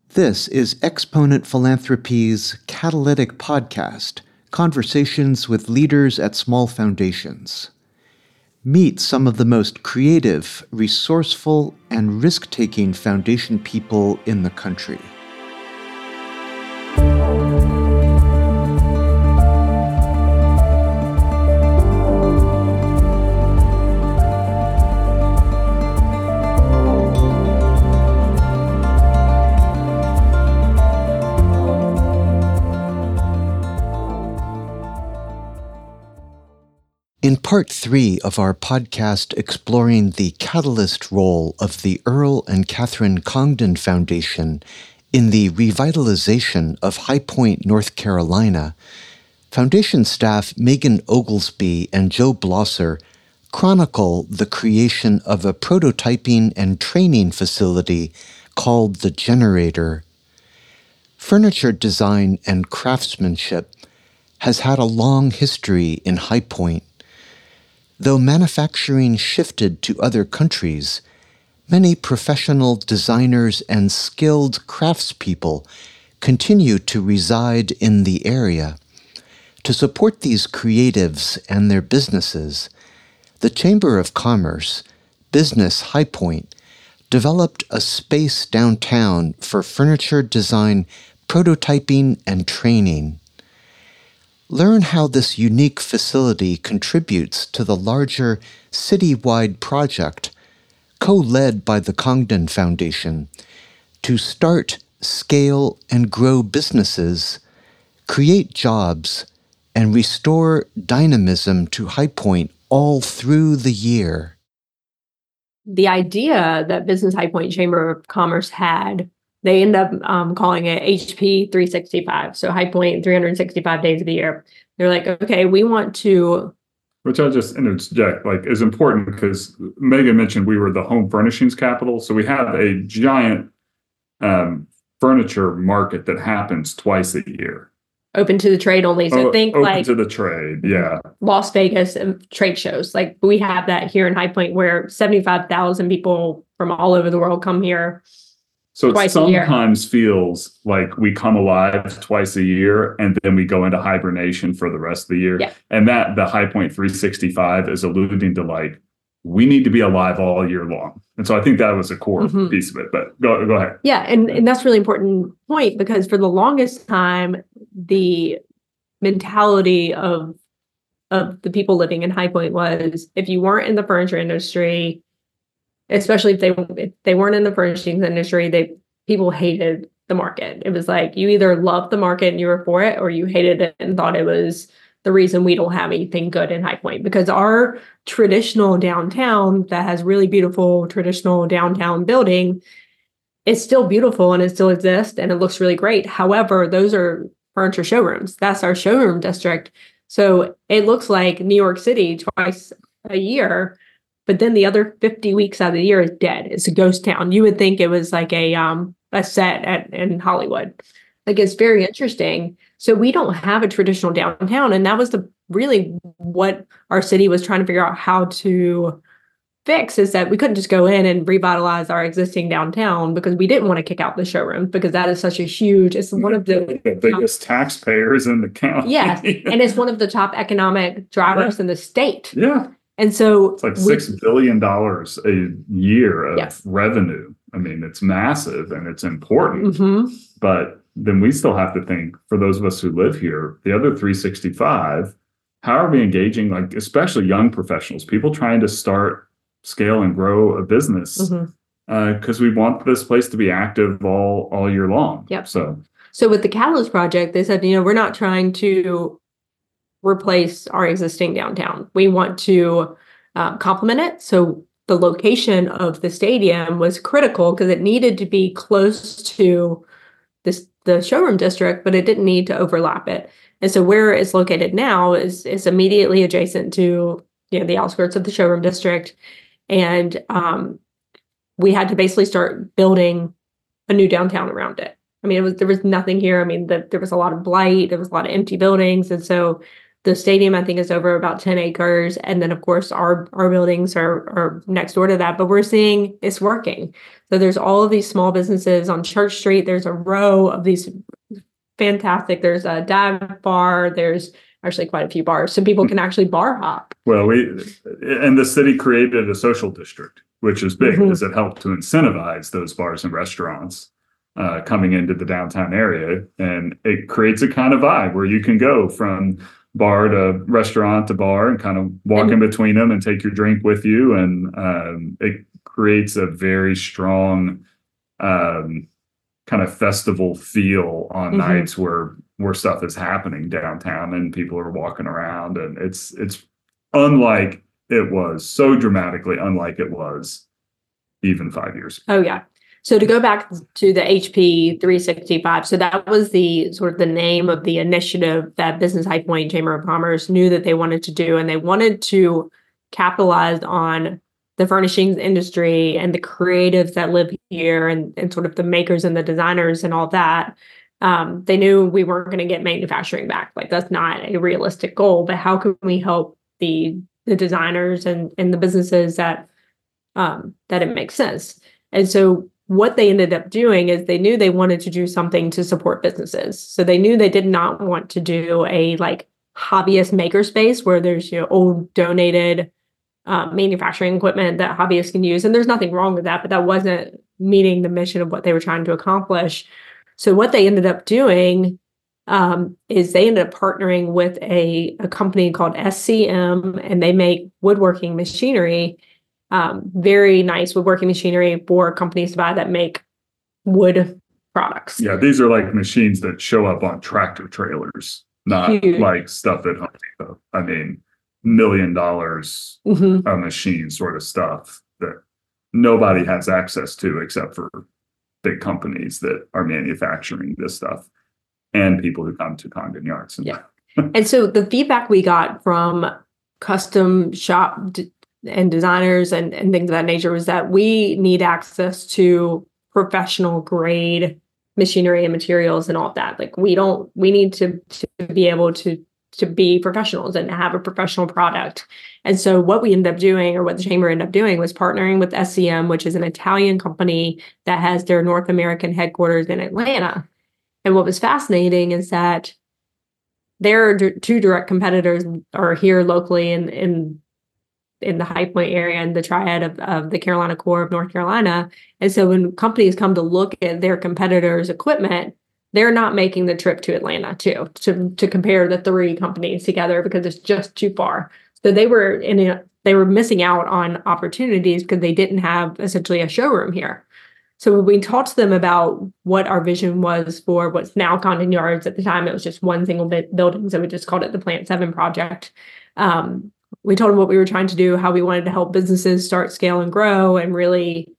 This is Exponent Philanthropy's Catalytic Podcast, conversations with leaders at small foundations. Meet some of the most creative, resourceful, and risk-taking foundation people in the country. In Part 3 of our podcast exploring the catalyst role of the Earl and Catherine Congdon Foundation in the revitalization of High Point, North Carolina, Foundation staff Megan Oglesby and Joe Blosser chronicle the creation of a prototyping and training facility called The Generator. Furniture design and craftsmanship has had a long history in High Point. Though manufacturing shifted to other countries, many professional designers and skilled craftspeople continue to reside in the area. To support these creatives and their businesses, the Chamber of Commerce, Business High Point, developed a space downtown for furniture design, prototyping, and training. Learn how this unique facility contributes to the larger citywide project, co-led by the Congdon Foundation, to start, scale, and grow businesses, create jobs, and restore dynamism to High Point all through the year. The idea that Business High Point Chamber of Commerce had, they end up calling it HP 365. So High Point 365 days of the year. They're like, okay, we want to. Which I'll just interject, is important because Megan mentioned we were the home furnishings capital. So we have a giant furniture market that happens twice a year. Open to the trade only. So think open to the trade, yeah. Las Vegas and trade shows. We have that here in High Point where 75,000 people from all over the world come here. So it sometimes feels like we come alive twice a year and then we go into hibernation for the rest of the year. Yeah. And that the High Point 365 is alluding to we need to be alive all year long. And so I think that was a core piece of it. But go ahead. Yeah, and that's a really important point because for the longest time, the mentality of the people living in High Point was if you weren't in the furniture industry, especially if they weren't in the furnishings industry, people hated the market. It was like you either loved the market and you were for it, or you hated it and thought it was the reason we don't have anything good in High Point. Because our traditional downtown that has really beautiful traditional downtown building, it's still beautiful and it still exists and it looks really great. However, those are furniture showrooms. That's our showroom district. So it looks like New York City twice a year. But then the other 50 weeks out of the year is dead. It's a ghost town. You would think it was like a set in Hollywood. It's very interesting. So we don't have a traditional downtown. And that was really what our city was trying to figure out how to fix, is that we couldn't just go in and revitalize our existing downtown because we didn't want to kick out the showrooms because that is such a huge, it's one of the biggest taxpayers in the county. Yes. And it's one of the top economic drivers in the state. Yeah. And so it's $6 billion a year of revenue. I mean, it's massive and it's important, but then we still have to think for those of us who live here, the other 365, how are we engaging, especially young professionals, people trying to start, scale and grow a business because we want this place to be active all year long. Yep. So with the Catalyst Project, they said, we're not trying to replace our existing downtown. We want to complement it. So the location of the stadium was critical because it needed to be close to the showroom district, but it didn't need to overlap it. And so where it's located now is immediately adjacent to the outskirts of the showroom district. And we had to basically start building a new downtown around it. I mean, there was nothing here. I mean, there was a lot of blight. There was a lot of empty buildings. And so The stadium, I think, is over about 10 acres. And then, of course, our buildings are next door to that. But we're seeing it's working. So there's all of these small businesses on Church Street. There's a row of these fantastic. There's a dive bar. There's actually quite a few bars. So people can actually bar hop. Well, and the city created a social district, which is big because it helped to incentivize those bars and restaurants coming into the downtown area. And it creates a kind of vibe where you can go from bar to restaurant to bar and kind of walk in between them and take your drink with you. And it creates a very strong kind of festival feel on nights where stuff is happening downtown and people are walking around. And it's unlike it was, so dramatically unlike it was even 5 years ago. Oh, yeah. So to go back to the HP 365, so that was the sort of the name of the initiative that Business High Point Chamber of Commerce knew that they wanted to do, and they wanted to capitalize on the furnishings industry and the creatives that live here and sort of the makers and the designers and all that. They knew we weren't going to get manufacturing back. Like, that's not a realistic goal, but how can we help the designers and the businesses that it makes sense? And so what they ended up doing is they knew they wanted to do something to support businesses. So they knew they did not want to do a like hobbyist makerspace where there's, old donated manufacturing equipment that hobbyists can use. And there's nothing wrong with that, but that wasn't meeting the mission of what they were trying to accomplish. So what they ended up doing is they ended up partnering with a company called SCM, and they make woodworking machinery. Very nice woodworking machinery for companies to buy that make wood products. Yeah, these are like machines that show up on tractor trailers, not like stuff at Home Depot. I mean, $1 million a machine sort of stuff that nobody has access to except for big companies that are manufacturing this stuff and people who come to Congdon Yards. And so the feedback we got from custom shop and designers and things of that nature was that we need access to professional grade machinery and materials and all of that. Like, we need to be able to be professionals and have a professional product. And so what we ended up doing, or what the chamber ended up doing, was partnering with SCM, which is an Italian company that has their North American headquarters in Atlanta. And what was fascinating is that their two direct competitors are here locally in the High Point area and the triad of the Carolina core of North Carolina. And so when companies come to look at their competitors' equipment, they're not making the trip to Atlanta to compare the three companies together because it's just too far. So they were missing out on opportunities because they didn't have essentially a showroom here. So when we talked to them about what our vision was for what's now Congdon Yards, at the time it was just one single building, so we just called it the Plant 7 project. We told them what we were trying to do, how we wanted to help businesses start, scale, and grow, and really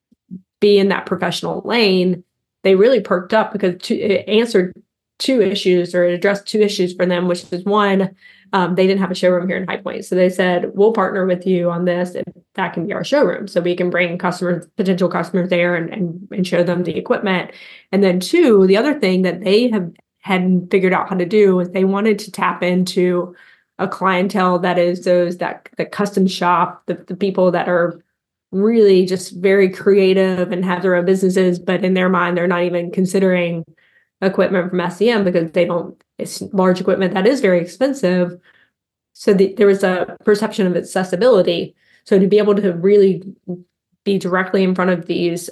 be in that professional lane. They really perked up because it answered two issues, or it addressed two issues for them, which is one, they didn't have a showroom here in High Point. So they said, we'll partner with you on this, and that can be our showroom. So we can bring potential customers there and show them the equipment. And then two, the other thing that they hadn't figured out how to do is they wanted to tap into a clientele that is those that custom shop, the people that are really just very creative and have their own businesses, but in their mind, they're not even considering equipment from SCM because it's large equipment that is very expensive. So there was a perception of accessibility. So to be able to really be directly in front of these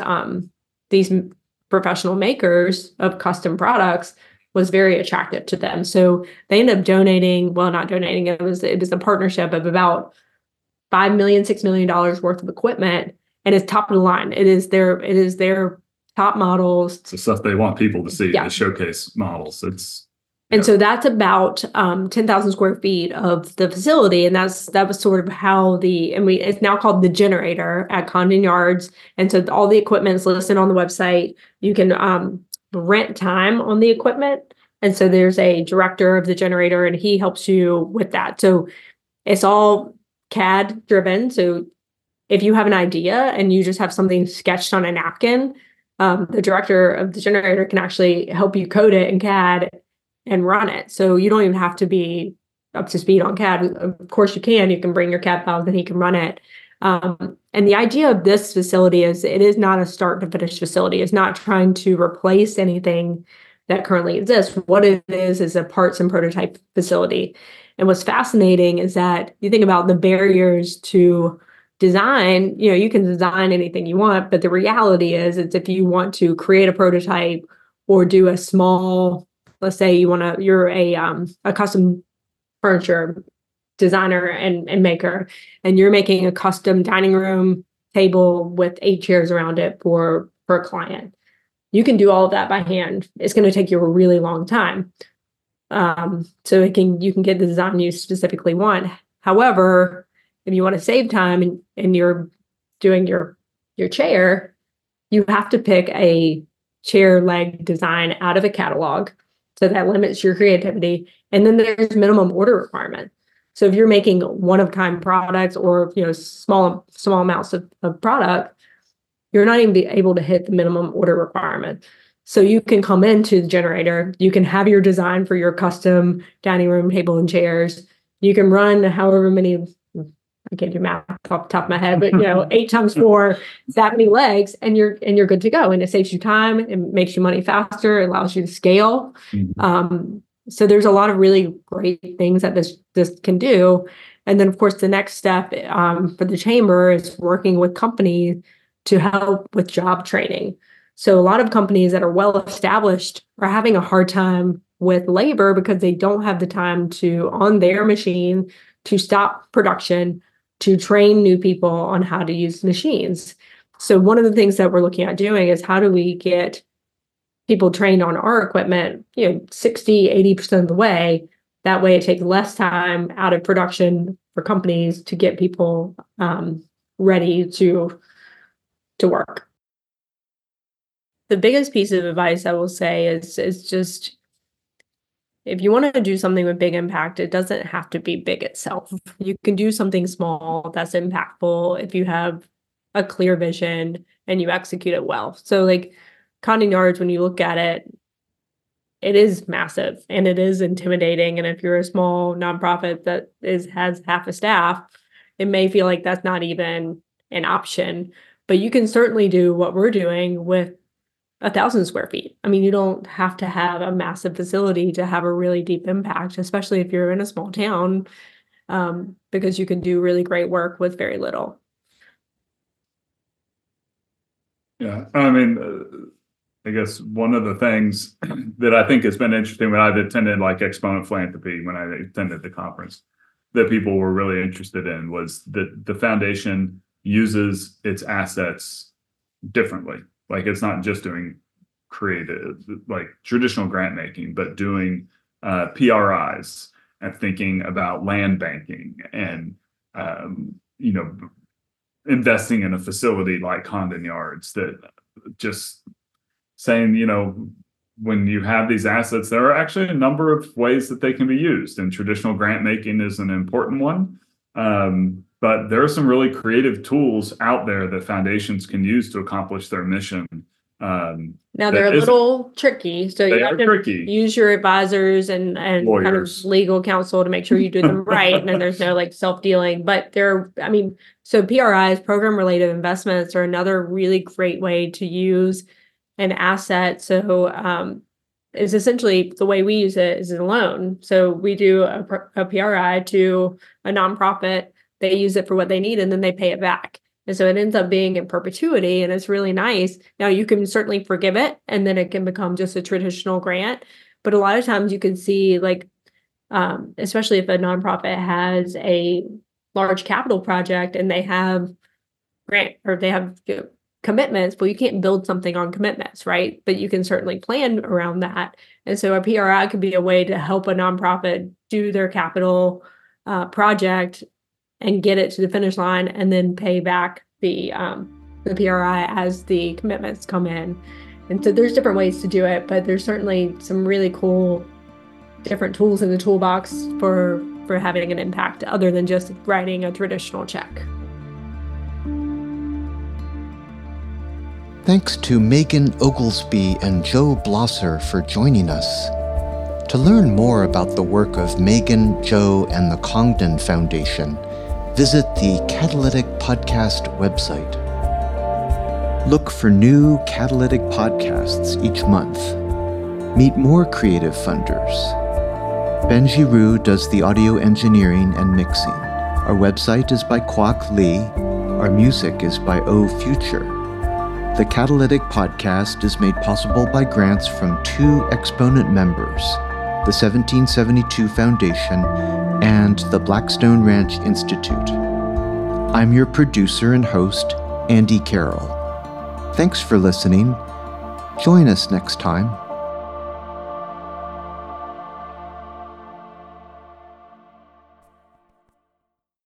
professional makers of custom products was very attractive to them. So they ended up not donating, it was a partnership of about $5 million, $6 million worth of equipment, and it's top of the line. It is their top models. It's the stuff they want people to see, the showcase models. So that's about 10,000 square feet of the facility, and that was sort of how it's now called the Generator at Congdon Yards, and so all the equipment is listed on the website. You can rent time on the equipment, and so there's a director of the Generator, and he helps you with that. So it's all CAD driven. So if you have an idea and you just have something sketched on a napkin, the director of the Generator can actually help you code it in CAD and run it. So you don't even have to be up to speed on CAD, of course you can bring your CAD files and he can run it. And the idea of this facility is it is not a start to finish facility. It's not trying to replace anything that currently exists. What it is a parts and prototype facility. And what's fascinating is that you think about the barriers to design, you can design anything you want, but the reality is it's if you want to create a prototype or do a small, let's say you're a custom furniture designer and maker, and you're making a custom dining room table with 8 chairs around it for a client. You can do all of that by hand. It's going to take you a really long time. So you can get the design you specifically want. However, if you want to save time and you're doing your chair, you have to pick a chair leg design out of a catalog. So that limits your creativity. And then there's minimum order requirement. So if you're making one-of-kind products or small amounts of product, you're not even able to hit the minimum order requirement. So you can come into the generator, you can have your design for your custom dining room table and chairs. You can run however many, I can't do math off the top of my head, but 8 times 4, that many legs, and you're good to go. And it saves you time, it makes you money faster, it allows you to scale. Mm-hmm. So there's a lot of really great things that this can do. And then of course the next step for the chamber is working with companies to help with job training. So a lot of companies that are well established are having a hard time with labor because they don't have the time on their machine to stop production, to train new people on how to use machines. So one of the things that we're looking at doing is how do we get people trained on our equipment, 60, 80% of the way. That way it takes less time out of production for companies to get people ready to work. The biggest piece of advice I will say is just, if you want to do something with big impact, it doesn't have to be big itself. You can do something small that's impactful if you have a clear vision and you execute it well. So like Condon Yards, when you look at it, it is massive and it is intimidating. And if you're a small nonprofit that has half a staff, it may feel like that's not even an option. But you can certainly do what we're doing with 1,000 square feet. I mean, you don't have to have a massive facility to have a really deep impact, especially if you're in a small town, because you can do really great work with very little. Yeah, I mean, I guess one of the things that I think has been interesting when I've attended like Exponent Philanthropy, when I attended the conference, that people were really interested in was that the foundation uses its assets differently. Like it's not just doing creative, like traditional grant making, but doing PRIs and thinking about land banking and, investing in a facility like Condon Yards, that just saying, when you have these assets, there are actually a number of ways that they can be used. And traditional grant making is an important one. But there are some really creative tools out there that foundations can use to accomplish their mission. Now they're a little tricky, so you have to use your advisors and kind of legal counsel to make sure you do them right, and then there's no like self-dealing. But so PRIs, program related investments, are another really great way to use an asset. So is essentially the way we use it is a loan. So we do a PRI to a nonprofit. They use it for what they need, and then they pay it back. And so it ends up being in perpetuity, and it's really nice. Now, you can certainly forgive it, and then it can become just a traditional grant. But a lot of times you can see, like, especially if a nonprofit has a large capital project and they have commitments, well, you can't build something on commitments, right? But you can certainly plan around that. And so a PRI could be a way to help a nonprofit do their capital project and get it to the finish line, and then pay back the PRI as the commitments come in. And so there's different ways to do it, but there's certainly some really cool different tools in the toolbox for having an impact other than just writing a traditional check. Thanks to Megan Oglesby and Joe Blosser for joining us. To learn more about the work of Megan, Joe, and the Congdon Foundation, visit the Catalytic Podcast website. Look for new Catalytic podcasts each month. Meet more creative funders. Benji Rue does the audio engineering and mixing. Our website is by Kwok Lee. Our music is by O Future. The Catalytic Podcast is made possible by grants from 2 exponent members, the 1772 Foundation and the Blackstone Ranch Institute. I'm your producer and host, Andy Carroll. Thanks for listening. Join us next time.